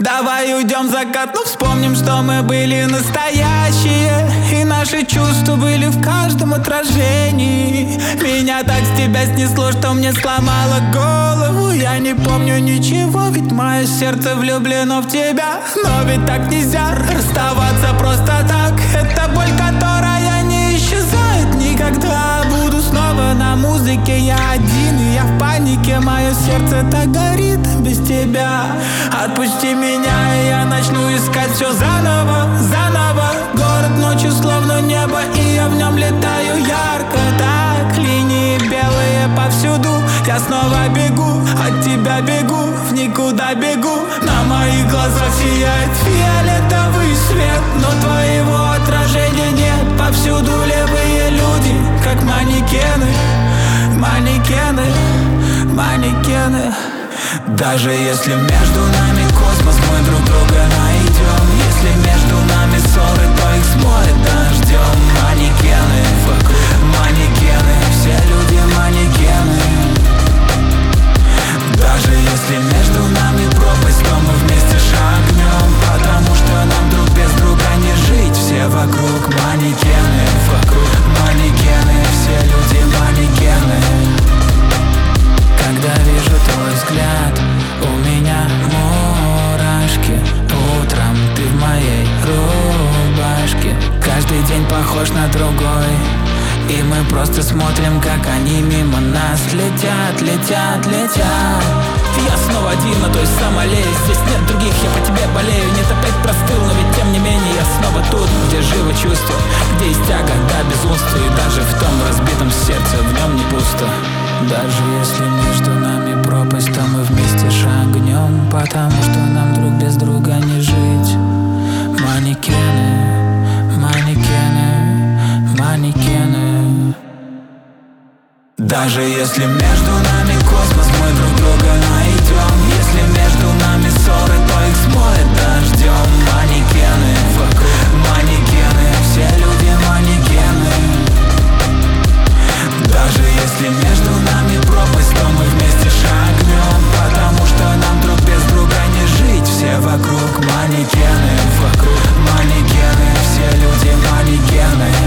Давай уйдем в закат, но вспомним, что мы были настоящие, и наши чувства были в каждом отражении. Меня так с тебя снесло, что мне сломало голову. Я не помню ничего, ведь мое сердце влюблено в тебя. Но ведь так нельзя расставаться просто так. Это боль, которая не исчезает никогда. Буду снова на музыке, я один, и я в панике. Мое сердце так горит без тебя. Отпусти меня, и я начну искать все заново, заново. Город ночью словно небо, и я в нем летаю ярко. Так, линии белые повсюду. Я снова бегу, от тебя бегу, в никуда бегу. На моих глазах сияет фиолетовый свет, но твоего отражения нет. Повсюду левые люди, как манекены, манекены, манекены. Даже если между нами космос, мы друг друга найдем. Если между нами ссоры, то их смоет дождем. Манекены вокруг, манекены, все люди манекены. Даже если между нами пропасть, то мы вместе шагнем. Потому что нам друг без друга не жить. Все вокруг манекены, вокруг манекены, все люди манекены. Когда вижу твой взгляд, у меня мурашки. Утром ты в моей рубашке. Каждый день похож на другой, и мы просто смотрим, как они мимо нас летят, летят, летят. Я снова один на той самой аллее. Здесь нет других, я по тебе болею. Нет, опять простыл, но ведь тем не менее я снова тут, где живо чувство, где есть тяга до безумства. И даже в том разбитом сердце, в нем не пусто. Даже если между нами пропасть, то мы вместе шагнем. Потому что нам друг без друга не жить. Манекены, манекены, манекены. Даже если между нами космос, мы друг друга найдем. Если между нами ссоры, то их смоет дождем. Манекены вокруг, манекены, все люди манекены. Даже если между нами пропасть, то мы вместе шагнем. Потому что нам друг без друга не жить. Все вокруг манекены, вокруг манекены, все люди манекены.